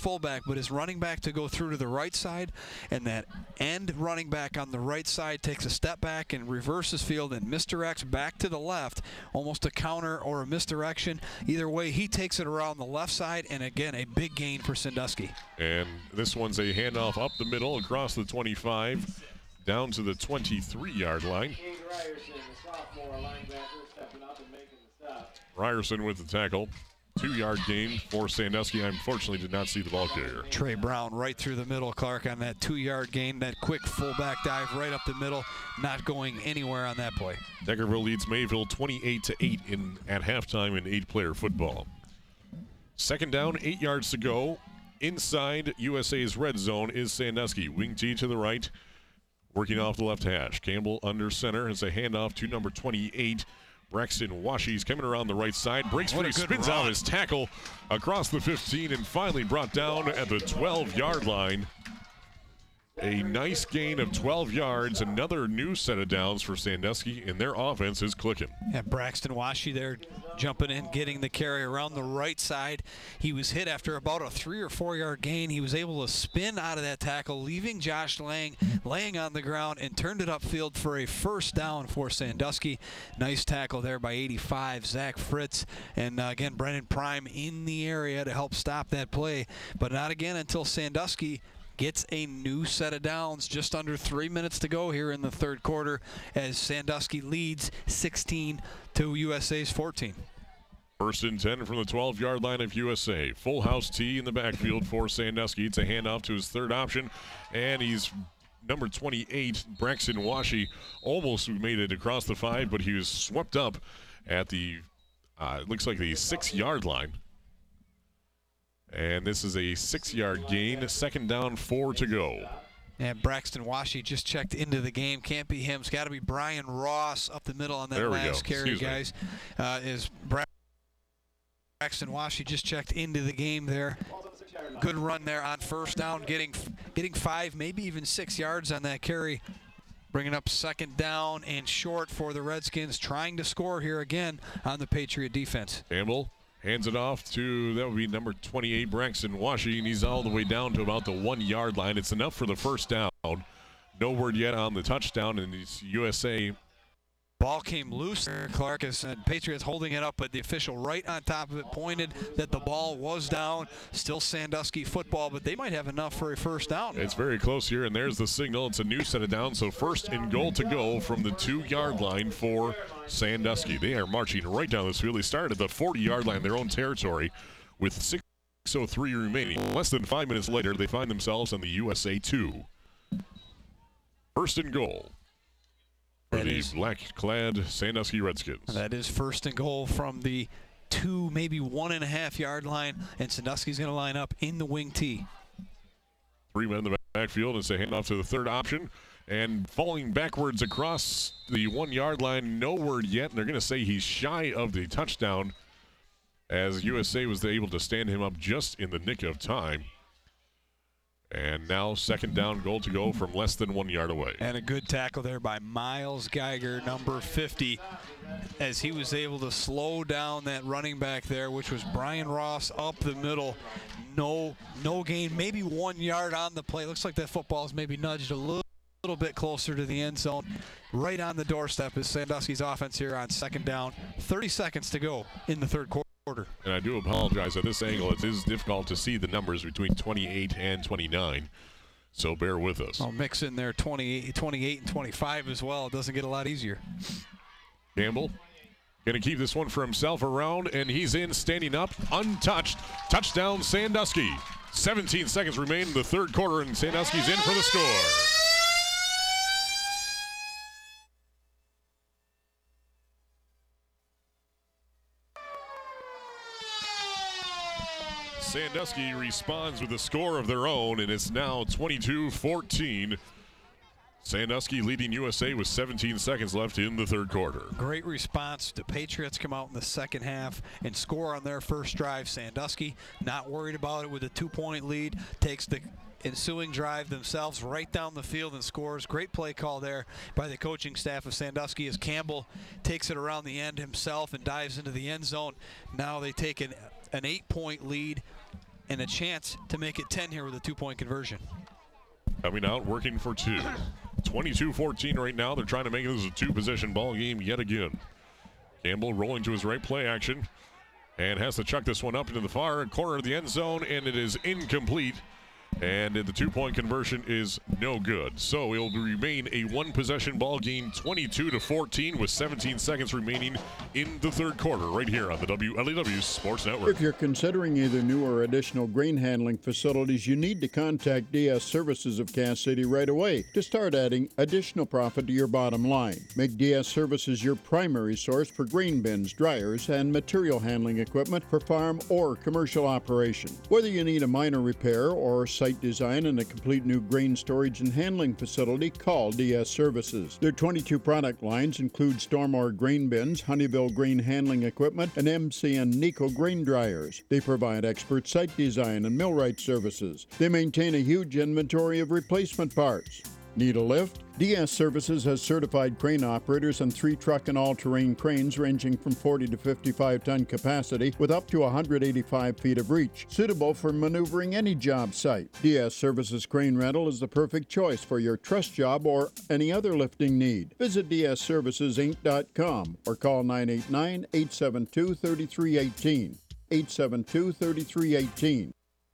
fullback, but his running back to go through to the right side, and that end running back on the right side takes a step back and reverses field and misdirects back to the left, almost a counter or a misdirection. Either way, he takes it around the left side, and again, a big gain for Sandusky. And this one's a handoff up the middle across the 25 down to the 23-yard line. Ryerson with the tackle. 2-yard gain for Sandusky. I unfortunately did not see the ball carrier. Trey Brown right through the middle, Clark, on that 2-yard gain. That quick fullback dive right up the middle, not going anywhere on that play. Deckerville leads Mayville 28-8 at halftime in 8-player football. Second down, 8 yards to go. Inside USA's red zone is Sandusky. Wing T to the right, working off the left hash. Campbell under center has a handoff to number 28. Braxton Washy's coming around the right side, breaks free, spins out his tackle across the 15, and finally brought down at the 12-yard line. A nice gain of 12 yards, another new set of downs for Sandusky, and their offense is clicking. Yeah, Braxton Washy there jumping in, getting the carry around the right side. He was hit after about a 3 or 4 yard gain. He was able to spin out of that tackle, leaving Josh Lang laying on the ground, and turned it upfield for a first down for Sandusky. Nice tackle there by 85, Zach Fritz. And again, Brennan Prime in the area to help stop that play. But not again until Sandusky gets a new set of downs. Just under 3 minutes to go here in the third quarter as Sandusky leads 16 to USA's 14. First and 10 from the 12-yard line of USA. Full house tee in the backfield for Sandusky. It's a handoff to his third option, and he's number 28, Braxton Washy, almost made it across the 5, but he was swept up at the, it looks like the 6-yard line. And this is a 6-yard gain. Second down, 4 to go. And Braxton Washy just checked into the game. Can't be him. It's got to be Brian Ross up the middle on that last carry, guys. Is Braxton Washy just checked into the game there. Good run there on first down, getting 5, maybe even 6 yards on that carry. Bringing up second down and short for the Redskins, trying to score here again on the Patriot defense. Campbell hands it off to, that would be number 28, Braxton Washy, and he's all the way down to about the 1-yard line. It's enough for the first down. No word yet on the touchdown, and it's USA. Ball came loose there, Clark, and Patriots holding it up, but the official right on top of it pointed that the ball was down. Still Sandusky football, but they might have enough for a first down. It's very close here, and there's the signal. It's a new set of downs, so first and goal to go from the 2-yard line for Sandusky. They are marching right down this field. They started at the 40-yard line, their own territory, with 6:03 remaining. Less than 5 minutes later, they find themselves on the USA 2. First and goal for the black-clad Sandusky Redskins. That is first and goal from the 2, maybe 1.5-yard line, and Sandusky's going to line up in the wing tee. 3 men in the backfield. It's a handoff to the third option, and falling backwards across the 1-yard line. No word yet, and they're going to say he's shy of the touchdown, as USA was able to stand him up just in the nick of time. And now second down, goal to go from less than 1 yard away. And a good tackle there by Miles Geiger, number 50, as he was able to slow down that running back there, which was Brian Ross up the middle. No gain, maybe 1 yard on the play. Looks like that football is maybe nudged a little bit closer to the end zone. Right on the doorstep is Sandusky's offense here on second down. 30 seconds to go in the third quarter. And I do apologize at this angle. It is difficult to see the numbers between 28 and 29, so bear with us. I'll mix in there 28 and 25 as well. It doesn't get a lot easier. Campbell going to keep this one for himself around, and he's in, standing up, untouched. Touchdown, Sandusky. 17 seconds remain in the third quarter, and Sandusky's in for the score. Sandusky responds with a score of their own, and it's now 22-14. Sandusky leading USA with 17 seconds left in the third quarter. Great response. The Patriots come out in the second half and score on their first drive. Sandusky not worried about it with a 2-point lead. Takes the ensuing drive themselves right down the field and scores. Great play call there by the coaching staff of Sandusky as Campbell takes it around the end himself and dives into the end zone. Now they take an 8-point lead and a chance to make it 10 here with a 2-point conversion. Coming out, working for two. 22-14 right now. They're trying to make this a two-possession ball game yet again. Campbell rolling to his right, play action, and has to chuck this one up into the far corner of the end zone, and it is incomplete. And the 2-point conversion is no good. So it will remain a one-possession ball game, 22-14, with 17 seconds remaining in the third quarter, right here on the WLEW Sports Network. If you're considering either new or additional grain handling facilities, you need to contact DS Services of Cass City right away to start adding additional profit to your bottom line. Make DS Services your primary source for grain bins, dryers, and material handling equipment for farm or commercial operation. Whether you need a minor repair or site design and a complete new grain storage and handling facility, call DS Services. Their 22 product lines include Stormore grain bins, Honeywell grain handling equipment, and MCN Nico grain dryers. They provide expert site design and millwright services. They maintain a huge inventory of replacement parts. Need a lift? DS Services has certified crane operators on 3 truck and all-terrain cranes ranging from 40 to 55-ton capacity with up to 185 feet of reach, suitable for maneuvering any job site. DS Services Crane Rental is the perfect choice for your truss job or any other lifting need. Visit dsservicesinc.com or call 989-872-3318. 872-3318.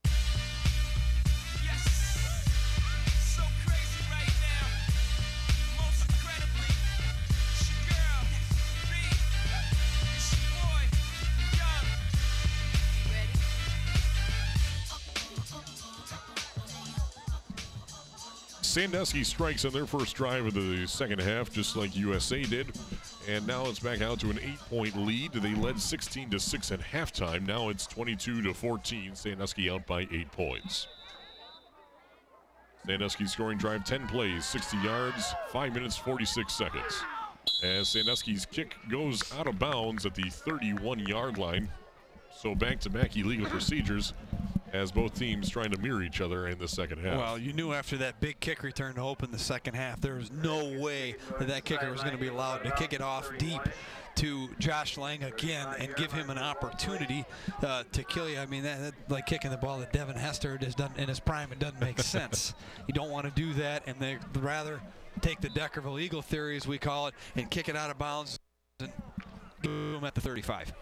Sandusky strikes on their first drive of the second half, just like USA did. And now it's back out to an 8-point lead. They led 16-6 at halftime. Now it's 22-14. Sandusky out by 8 points. Sandusky scoring drive, 10 plays, 60 yards, 5 minutes, 46 seconds. As Sandusky's kick goes out of bounds at the 31-yard line. So back-to-back illegal procedures as both teams trying to mirror each other in the second half. Well, you knew after that big kick return to open the second half, there was no way that kicker was going to be allowed to kick it off deep to Josh Lang again and give him an opportunity to kill you. I mean, that like kicking the ball that Devin Hester has done in his prime, it doesn't make sense. You don't want to do that, and they'd rather take the Deckerville Eagle theory, as we call it, and kick it out of bounds and boom at the 35.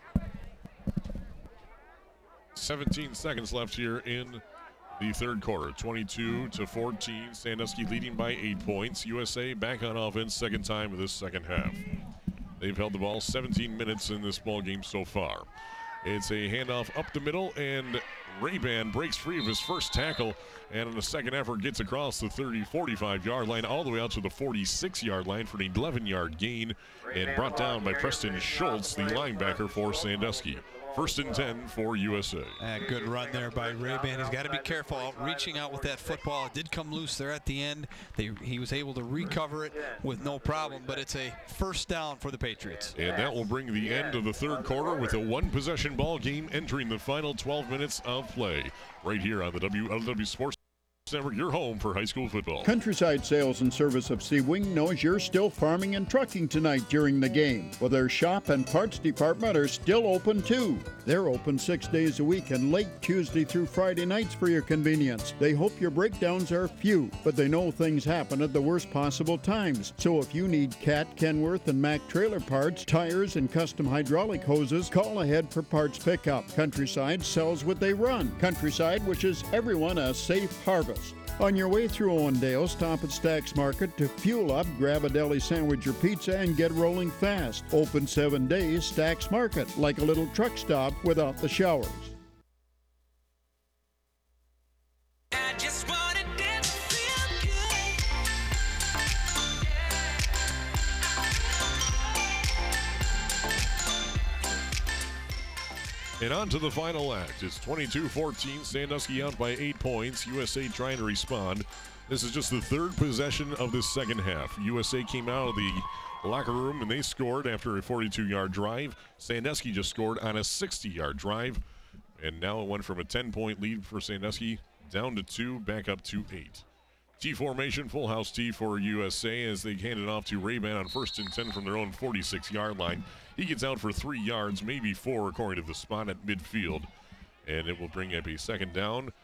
17 seconds left here in the third quarter. 22-14. Sandusky leading by 8 points. USA back on offense, second time of this second half. They've held the ball 17 minutes in this ball game so far. It's a handoff up the middle, and Ray-Ban breaks free of his first tackle, and in the second effort gets across the 45-yard line all the way out to the 46-yard line for an 11-yard gain, and brought down by Preston Schultz, the linebacker for Sandusky. First and 10 for USA. Good run there by Ray-Ban. He's got to be careful reaching out with that football. It did come loose there at the end. He was able to recover it with no problem, but it's a first down for the Patriots. And that will bring the end of the third quarter with a one-possession ball game entering the final 12 minutes of play. Right here on the WLW Sports Network, your home for high school football. Countryside Sales and Service of Seawing knows you're still farming and trucking tonight during the game. Well, their shop and parts department are still open too. They're open 6 days a week and late Tuesday through Friday nights for your convenience. They hope your breakdowns are few, but they know things happen at the worst possible times. So if you need Cat, Kenworth, and Mack trailer parts, tires, and custom hydraulic hoses, call ahead for parts pickup. Countryside sells what they run. Countryside wishes everyone a safe harvest. On your way through Owendale, stop at Stack's Market to fuel up, grab a deli sandwich or pizza, and get rolling fast. Open 7 days, Stack's Market, like a little truck stop without the showers. I just wanna dance, feel And on to the final act. It's 22-14. Sandusky out by 8 points. USA trying to respond. This is just the third possession of this second half. USA came out of the locker room and they scored after a 42-yard drive. Sandusky just scored on a 60-yard drive. And now it went from a 10-point lead for Sandusky down to 2, back up to 8. T formation, full house T for USA as they hand it off to Ray-Ban on first and 10 from their own 46-yard line. He gets out for 3 yards, maybe 4 according to the spot at midfield. And it will bring up a second down